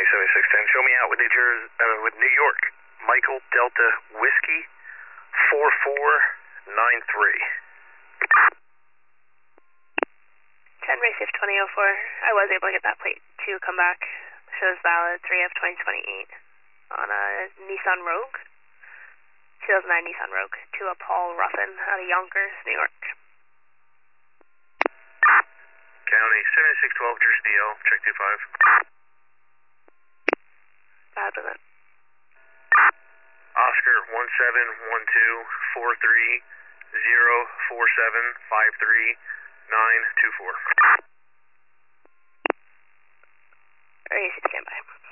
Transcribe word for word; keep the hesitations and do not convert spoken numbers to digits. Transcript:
seventy-six ten. Show me out with New Jersey, uh, with New York. Michael Delta Whiskey four four nine three. ten Racif twenty oh four. I was able to get that plate to come back. Shows valid three F twenty twenty-eight on a Nissan Rogue. two thousand nine Nissan Rogue to a Paul Ruffin out of Yonkers, New York. County seventy-six twelve Jersey D L, check two five. Bad with it. Oscar one seven one two four three zero four seven five three nine two four. Racif standby.